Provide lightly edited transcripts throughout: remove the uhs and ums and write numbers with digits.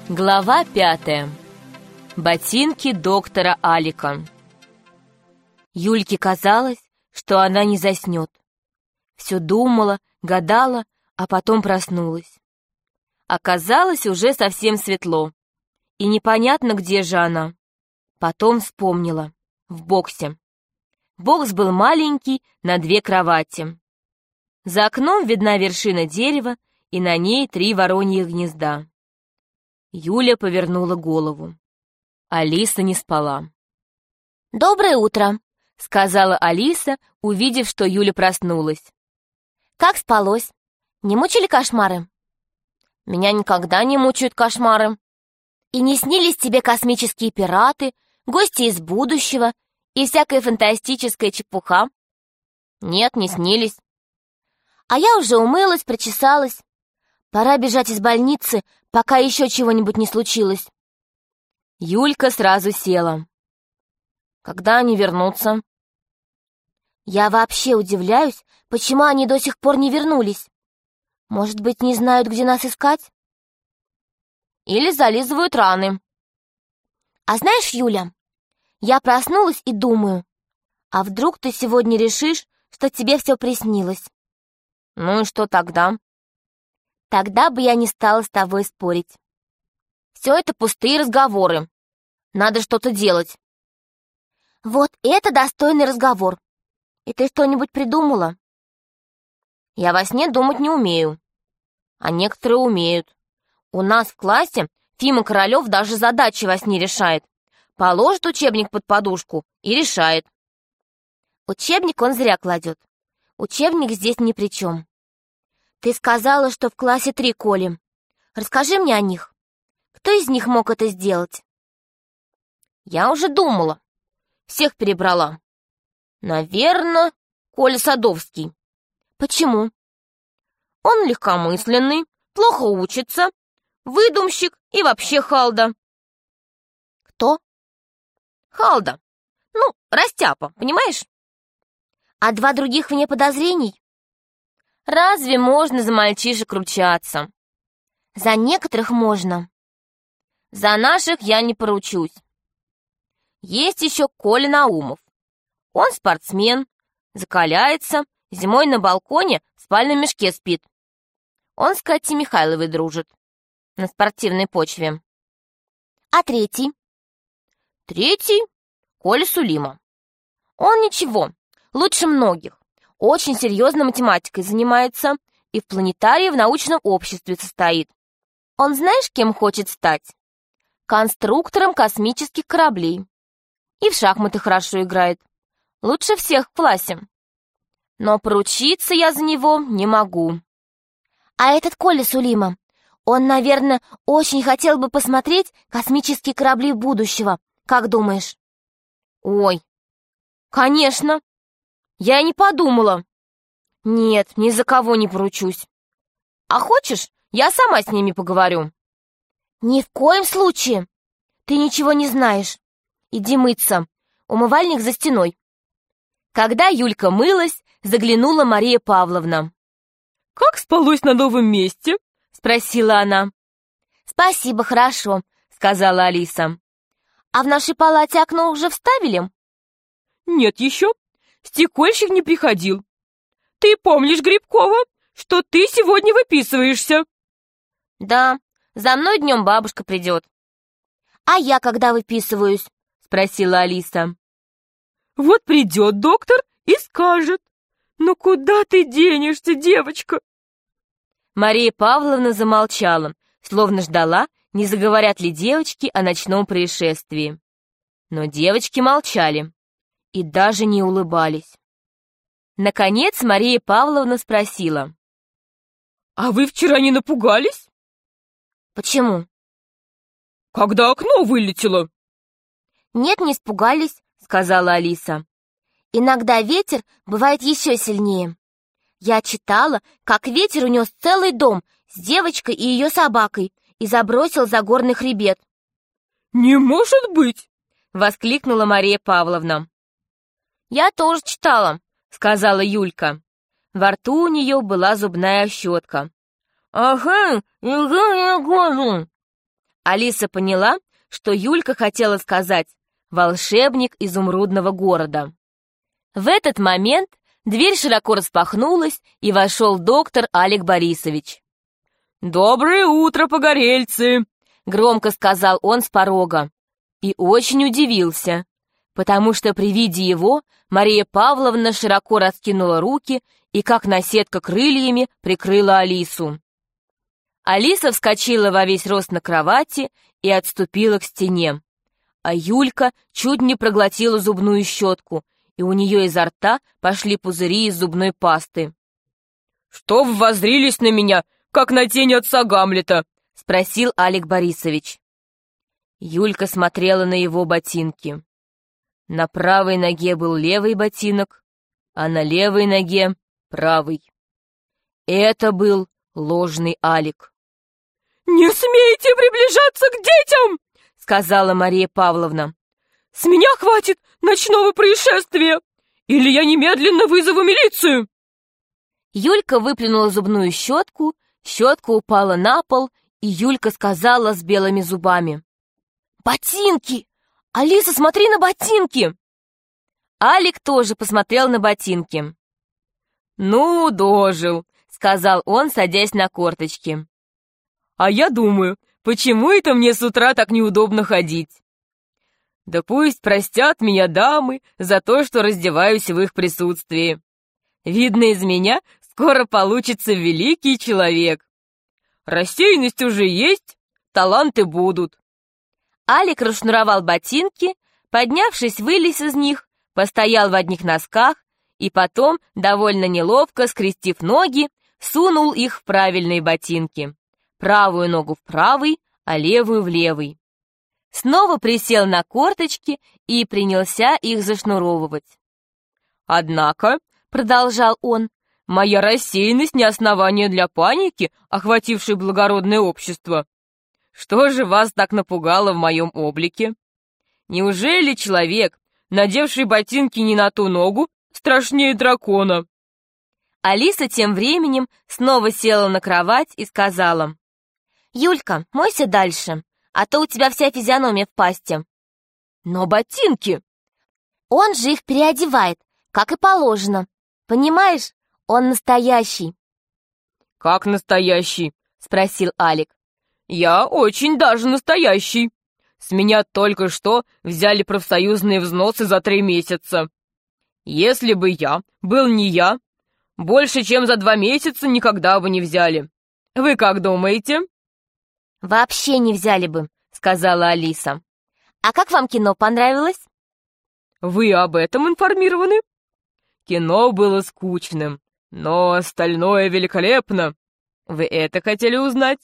Глава 5. Ботинки доктора Алика. Юльке казалось, что она не заснет. Все думала, гадала, а потом проснулась. Оказалось, уже совсем светло, и непонятно, где же она. Потом вспомнила. В боксе. Бокс был маленький, на 2 кровати. За окном видна вершина дерева, и на ней 3 вороньих гнезда. Юля повернула голову. Алиса не спала. «Доброе утро», — сказала Алиса, увидев, что Юля проснулась. «Как спалось? Не мучили кошмары?» «Меня никогда не мучают кошмары». «И не снились тебе космические пираты, гости из будущего и всякая фантастическая чепуха?» «Нет, не снились». «А я уже умылась, причесалась. Пора бежать из больницы, пока еще чего-нибудь не случилось». Юлька сразу села. «Когда они вернутся?» «Я вообще удивляюсь, почему они до сих пор не вернулись. Может быть, не знают, где нас искать?» «Или зализывают раны». «А знаешь, Юля, я проснулась и думаю, а вдруг ты сегодня решишь, что тебе все приснилось?» «Ну и что тогда?» «Тогда бы я не стала с тобой спорить. Все это пустые разговоры. Надо что-то делать». «Вот это достойный разговор. И ты что-нибудь придумала?» «Я во сне думать не умею. А некоторые умеют. У нас в классе Фима Королёв даже задачи во сне решает. Положит учебник под подушку и решает». «Учебник он зря кладет. Учебник здесь ни при чем. Ты сказала, что в классе 3 Коли. Расскажи мне о них. Кто из них мог это сделать?» «Я уже думала. Всех перебрала. Наверное, Коля Садовский». «Почему?» «Он легкомысленный, плохо учится, выдумщик и вообще халда». «Кто?» «Халда. Ну, растяпа, понимаешь?» «А 2 других вне подозрений?» «Разве можно за мальчишек ручаться?» «За некоторых можно». «За наших я не поручусь. Есть еще Коля Наумов. Он спортсмен, закаляется, зимой на балконе в спальном мешке спит. Он с Катей Михайловой дружит. На спортивной почве». «А 3-й?» «3-й — Коля Сулима. Он ничего, лучше многих. Очень серьезно математикой занимается и в планетарии в научном обществе состоит. Он знаешь, кем хочет стать? Конструктором космических кораблей. И в шахматы хорошо играет. Лучше всех в классе. Но поручиться я за него не могу». «А этот Коля Сулима, он, наверное, очень хотел бы посмотреть космические корабли будущего. Как думаешь?» «Ой, конечно. Я и не подумала. Нет, ни за кого не поручусь. А хочешь, я сама с ними поговорю?» «Ни в коем случае. Ты ничего не знаешь. Иди мыться. Умывальник за стеной». Когда Юлька мылась, заглянула Мария Павловна. «Как спалось на новом месте?» — спросила она. «Спасибо, хорошо», — сказала Алиса. «А в нашей палате окно уже вставили?» «Нет еще. Стекольщик не приходил. Ты помнишь, Грибкова, что ты сегодня выписываешься?» «Да, за мной днем бабушка придет». «А я когда выписываюсь?» — спросила Алиса. «Вот придет доктор и скажет. Ну куда ты денешься, девочка?» Мария Павловна замолчала, словно ждала, не заговорят ли девочки о ночном происшествии. Но девочки молчали и даже не улыбались. Наконец Мария Павловна спросила. «А вы вчера не напугались?» «Почему?» «Когда окно вылетело». «Нет, не испугались», — сказала Алиса. «Иногда ветер бывает еще сильнее. Я читала, как ветер унес целый дом с девочкой и ее собакой и забросил за горный хребет». «Не может быть!» — воскликнула Мария Павловна. «Я тоже читала», — сказала Юлька. Во рту у нее была зубная щетка. «Ага, Алиса поняла, что Юлька хотела сказать «волшебник изумрудного города». В этот момент дверь широко распахнулась, и вошел доктор Алик Борисович. «Доброе утро, погорельцы!» — громко сказал он с порога. И очень удивился, потому что при виде его Мария Павловна широко раскинула руки и, как наседка крыльями, прикрыла Алису. Алиса вскочила во весь рост на кровати и отступила к стене. А Юлька чуть не проглотила зубную щетку, и у нее изо рта пошли пузыри из зубной пасты. «Что вы воззрились на меня, как на тень отца Гамлета?» — спросил Алик Борисович. Юлька смотрела на его ботинки. На правой ноге был левый ботинок, а на левой ноге — правый. Это был ложный Алик. «Не смейте приближаться к детям!» — сказала Мария Павловна. «С меня хватит ночного происшествия, или я немедленно вызову милицию!» Юлька выплюнула зубную щетку, щетка упала на пол, и Юлька сказала с белыми зубами: «Ботинки! Алиса, смотри на ботинки!» Алик тоже посмотрел на ботинки. «Ну, дожил», — сказал он, садясь на корточки. «А я думаю, почему это мне с утра так неудобно ходить? Да пусть простят меня дамы за то, что раздеваюсь в их присутствии. Видно, из меня скоро получится великий человек. Рассеянность уже есть, таланты будут». Алик расшнуровал ботинки, поднявшись, вылез из них, постоял в одних носках и потом, довольно неловко скрестив ноги, сунул их в правильные ботинки. Правую ногу в правый, а левую в левый. Снова присел на корточки и принялся их зашнуровывать. «Однако», — продолжал он, — «моя рассеянность не основание для паники, охватившей благородное общество. Что же вас так напугало в моем облике? Неужели человек, надевший ботинки не на ту ногу, страшнее дракона?» Алиса тем временем снова села на кровать и сказала: «Юлька, мойся дальше, а то у тебя вся физиономия в пасти». «Но ботинки!» Он же их переодевает, как и положено. Понимаешь, он настоящий. «Как настоящий?» — спросил Алик. «Я очень даже настоящий. С меня только что взяли профсоюзные взносы за 3 месяца. Если бы я был не я, больше чем за 2 месяца никогда бы не взяли. Вы как думаете?» «Вообще не взяли бы», — сказала Алиса. «А как вам кино понравилось?» «Вы об этом информированы?» «Кино было скучным, но остальное великолепно. Вы это хотели узнать?»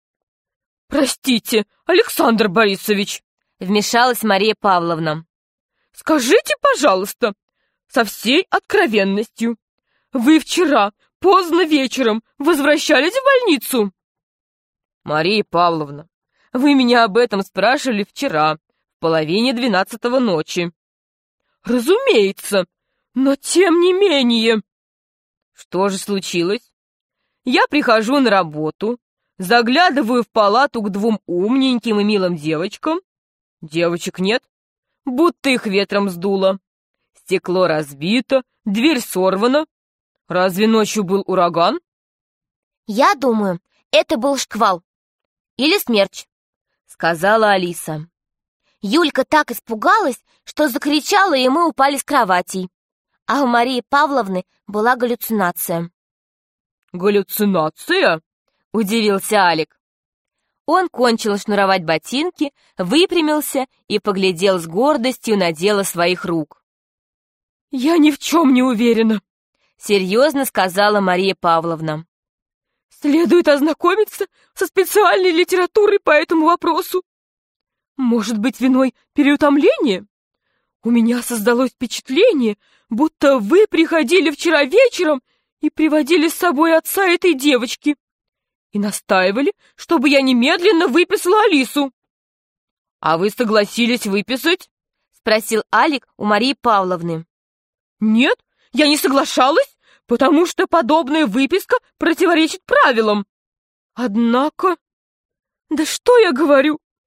«Простите, Александр Борисович», — вмешалась Мария Павловна. «Скажите, пожалуйста, со всей откровенностью, вы вчера поздно вечером возвращались в больницу?» «Мария Павловна, вы меня об этом спрашивали вчера, в 11:30 ночи». «Разумеется, но тем не менее...» «Что же случилось? Я прихожу на работу, заглядываю в палату к 2 умненьким и милым девочкам. Девочек нет, будто их ветром сдуло. Стекло разбито, дверь сорвана. Разве ночью был ураган?» «Я думаю, это был шквал. Или смерч», — сказала Алиса. Юлька так испугалась, что закричала, и мы упали с кроватей. А у Марии Павловны была галлюцинация. «Галлюцинация?» — удивился Алик. Он кончил шнуровать ботинки, выпрямился и поглядел с гордостью на дело своих рук. «Я ни в чем не уверена», — серьезно сказала Мария Павловна. «Следует ознакомиться со специальной литературой по этому вопросу. Может быть, виной переутомление? У меня создалось впечатление, будто вы приходили вчера вечером и приводили с собой отца этой девочки и настаивали, чтобы я немедленно выписала Алису». «А вы согласились выписать?» — спросил Алик у Марии Павловны. «Нет, я не соглашалась, потому что подобная выписка противоречит правилам. Однако... Да что я говорю?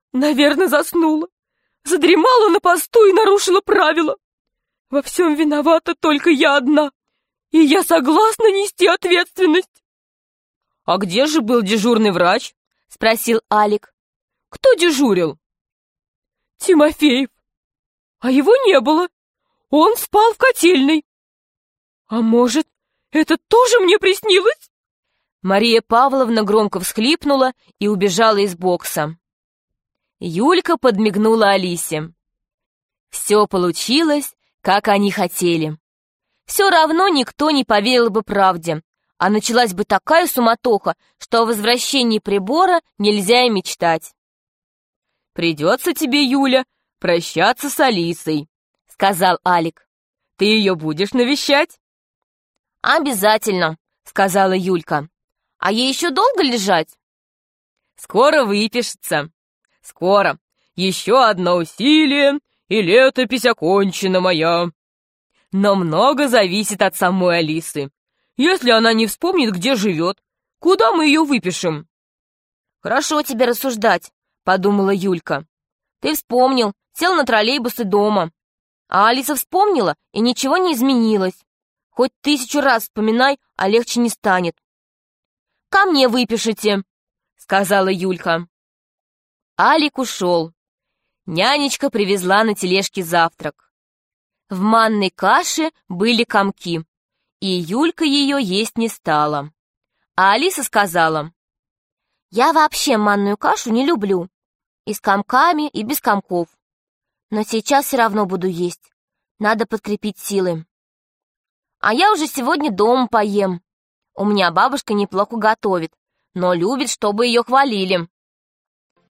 Наверное, заснула. Задремала на посту и нарушила правила. Во всем виновата только я одна, и я согласна нести ответственность. А где же был дежурный врач? Спросил Алик. Кто дежурил? Тимофеев. А его не было. Он спал в котельной. А может, это тоже мне приснилось? Мария Павловна громко всхлипнула и убежала из бокса. Юлька подмигнула Алисе. Все получилось, как они хотели. Все равно никто не поверил бы правде, а началась бы такая суматоха, что о возвращении прибора нельзя и мечтать. «Придется тебе, Юля, прощаться с Алисой», — сказал Алик. «Ты ее будешь навещать?» «Обязательно», — сказала Юлька. «А ей еще долго лежать?» «Скоро выпишется. Скоро. Еще одно усилие, и летопись окончена моя. Но много зависит от самой Алисы. Если она не вспомнит, где живет, куда мы ее выпишем?» «Хорошо тебе рассуждать», — подумала Юлька. «Ты вспомнил, сел на троллейбус и дома. А Алиса вспомнила, и ничего не изменилось. Хоть 1000 раз вспоминай, а легче не станет». «Ко мне выпишите», — сказала Юлька. Алик ушел. Нянечка привезла на тележке завтрак. В манной каше были комки, и Юлька ее есть не стала. А Алиса сказала: «Я вообще манную кашу не люблю. И с комками, и без комков. Но сейчас все равно буду есть. Надо подкрепить силы. А я уже сегодня дома поем. У меня бабушка неплохо готовит, но любит, чтобы ее хвалили».